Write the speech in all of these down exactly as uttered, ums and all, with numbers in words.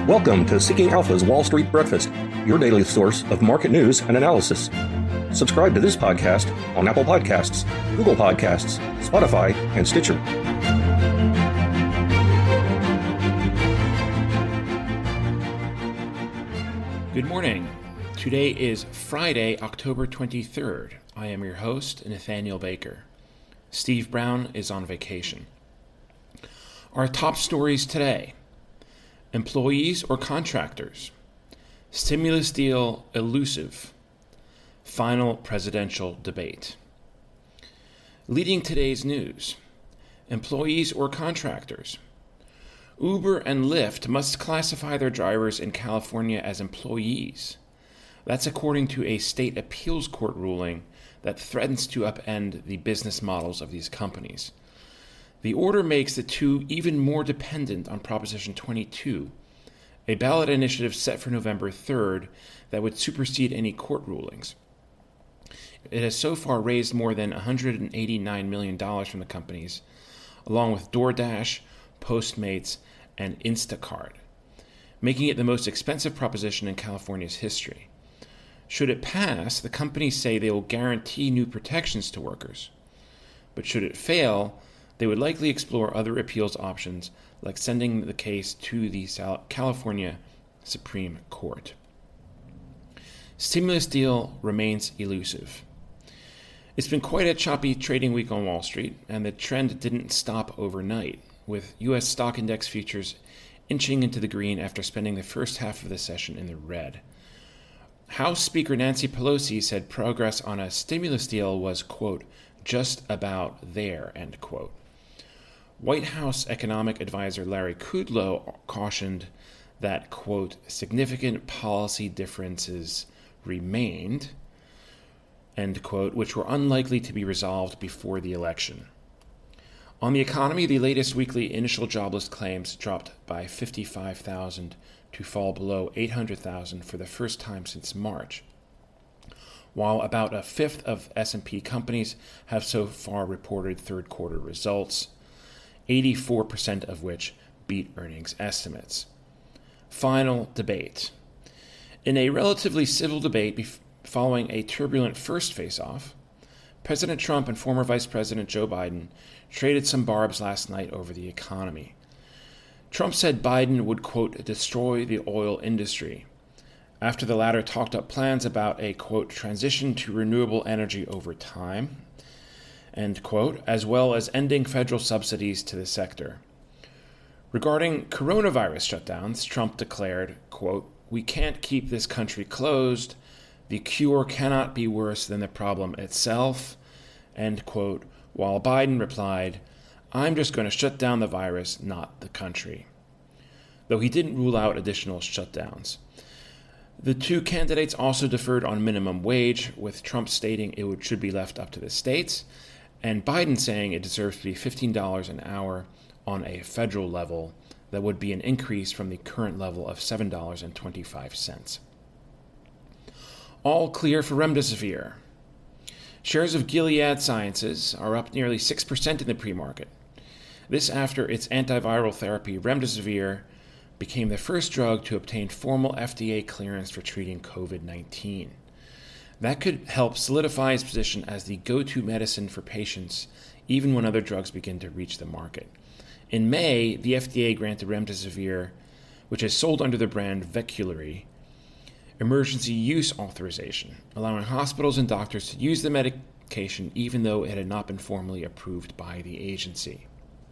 Welcome to Seeking Alpha's Wall Street Breakfast, your daily source of market news and analysis. Subscribe to this podcast on Apple Podcasts, Google Podcasts, Spotify, and Stitcher. Good morning. Today is Friday, October twenty-third. I am your host, Nathaniel Baker. Steve Brown is on vacation. Our top stories today: employees or contractors, stimulus deal elusive, final presidential debate. Leading today's news: employees or contractors. Uber and Lyft must classify their drivers in California as employees. That's according to a state appeals court ruling that threatens to upend the business models of these companies. The order makes the two even more dependent on Proposition twenty-two, a ballot initiative set for November third that would supersede any court rulings. It has so far raised more than one hundred eighty-nine million dollars from the companies, along with DoorDash, Postmates, and Instacart, making it the most expensive proposition in California's history. Should it pass, the companies say they will guarantee new protections to workers. But should it fail, they would likely explore other appeals options, like sending the case to the California Supreme Court. Stimulus deal remains elusive. It's been quite a choppy trading week on Wall Street, and the trend didn't stop overnight, with U S stock index futures inching into the green after spending the first half of the session in the red. House Speaker Nancy Pelosi said progress on a stimulus deal was, quote, just about there, end quote. White House economic advisor Larry Kudlow cautioned that, quote, significant policy differences remained, end quote, which were unlikely to be resolved before the election. On the economy, the latest weekly initial jobless claims dropped by fifty-five thousand to fall below eight hundred thousand for the first time since March, while about a fifth of S and P companies have so far reported third quarter results, eighty-four percent of which beat earnings estimates. Final debate. In a relatively civil debate bef- following a turbulent first face-off, President Trump and former Vice President Joe Biden traded some barbs last night over the economy. Trump said Biden would, quote, destroy the oil industry, after the latter talked up plans about a, quote, transition to renewable energy over time, end quote, as well as ending federal subsidies to the sector. Regarding coronavirus shutdowns, Trump declared, quote, we can't keep this country closed. The cure cannot be worse than the problem itself, end quote, while Biden replied, I'm just going to shut down the virus, not the country. Though he didn't rule out additional shutdowns. The two candidates also differed on minimum wage, with Trump stating it would, should be left up to the states, and Biden saying it deserves to be fifteen dollars an hour on a federal level. That would be an increase from the current level of seven dollars and twenty-five cents. All clear for remdesivir. Shares of Gilead Sciences are up nearly six percent in the pre-market. This after its antiviral therapy remdesivir became the first drug to obtain formal F D A clearance for treating covid nineteen. That could help solidify its position as the go-to medicine for patients, even when other drugs begin to reach the market. In May, the F D A granted remdesivir, which is sold under the brand Veklury, emergency use authorization, allowing hospitals and doctors to use the medication even though it had not been formally approved by the agency.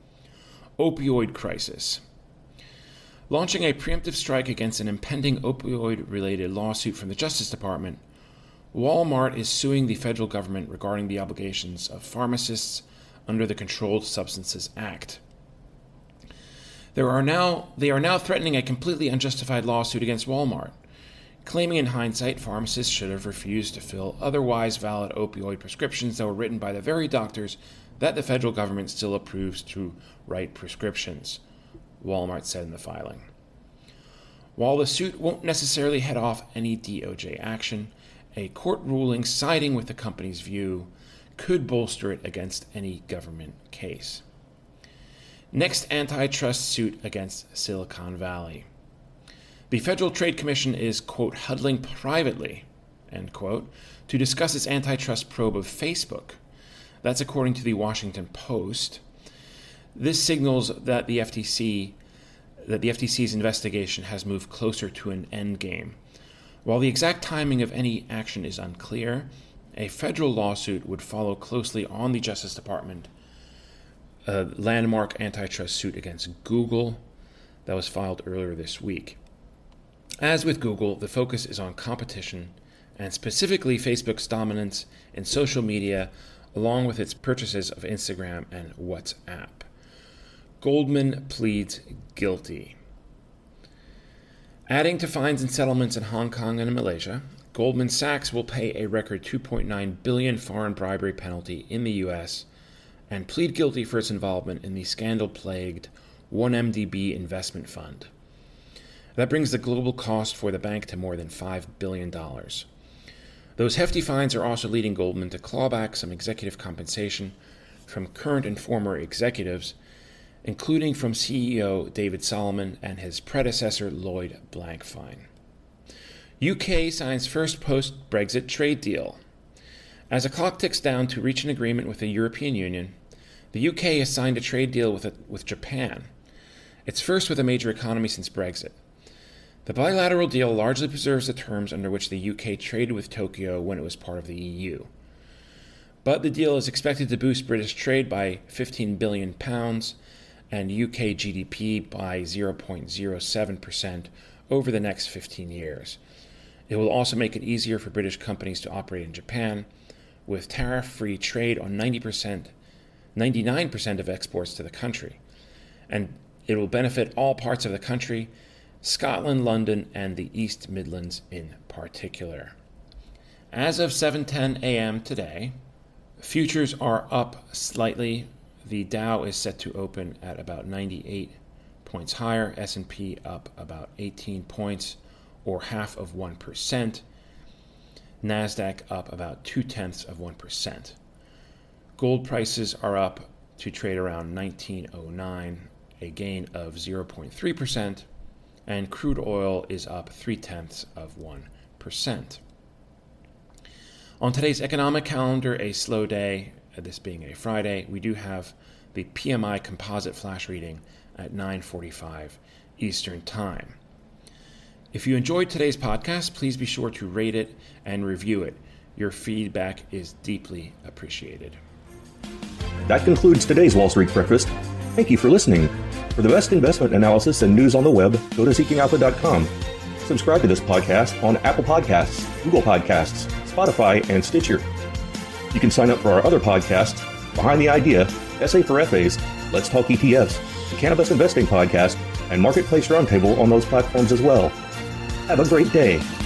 Opioid crisis. Launching a preemptive strike against an impending opioid-related lawsuit from the Justice Department, Walmart is suing the federal government regarding the obligations of pharmacists under the Controlled Substances Act. There are now, they are now threatening a completely unjustified lawsuit against Walmart, claiming in hindsight pharmacists should have refused to fill otherwise valid opioid prescriptions that were written by the very doctors that the federal government still approves to write prescriptions, Walmart said in the filing. While the suit won't necessarily head off any D O J action, a court ruling siding with the company's view could bolster it against any government case. Next antitrust suit against Silicon Valley. The Federal Trade Commission is, quote, huddling privately, end quote, to discuss its antitrust probe of Facebook. That's according to the Washington Post. This signals that the F T C, that the F T C's investigation has moved closer to an endgame. While the exact timing of any action is unclear, a federal lawsuit would follow closely on the Justice Department, a landmark antitrust suit against Google that was filed earlier this week. As with Google, the focus is on competition, and specifically Facebook's dominance in social media, along with its purchases of Instagram and WhatsApp. Goldman pleads guilty. Adding to fines and settlements in Hong Kong and in Malaysia, Goldman Sachs will pay a record two point nine billion dollars foreign bribery penalty in the U S and plead guilty for its involvement in the scandal-plagued one M D B investment fund. That brings the global cost for the bank to more than five billion dollars. Those hefty fines are also leading Goldman to claw back some executive compensation from current and former executives, including from C E O David Solomon and his predecessor Lloyd Blankfein. U K signs first post-Brexit trade deal. As the clock ticks down to reach an agreement with the European Union, the U K has signed a trade deal with, a, with Japan. It's first with a major economy since Brexit. The bilateral deal largely preserves the terms under which the U K traded with Tokyo when it was part of the E U. But the deal is expected to boost British trade by fifteen billion pounds and U K G D P by zero point zero seven percent over the next fifteen years. It will also make it easier for British companies to operate in Japan, with tariff-free trade on ninety percent, ninety-nine percent of exports to the country. And it will benefit all parts of the country, Scotland, London, and the East Midlands in particular. As of seven ten a.m. today, futures are up slightly. The Dow is set to open at about ninety-eight points higher, S and P up about eighteen points, or half of one percent. NASDAQ up about two-tenths of one percent. Gold prices are up to trade around nineteen oh nine, a gain of zero point three percent, and crude oil is up three-tenths of one percent. On today's economic calendar, a slow day, this being a Friday, we do have the P M I composite flash reading at nine forty-five Eastern Time. If you enjoyed today's podcast, please be sure to rate it and review it. Your feedback is deeply appreciated. That concludes today's Wall Street Breakfast. Thank you for listening. For the best investment analysis and news on the web, go to seeking alpha dot com. Subscribe to this podcast on Apple Podcasts, Google Podcasts, Spotify, and Stitcher. You can sign up for our other podcasts, Behind the Idea, Essay for F As, Let's Talk E T Fs, the Cannabis Investing Podcast, and Marketplace Roundtable on those platforms as well. Have a great day.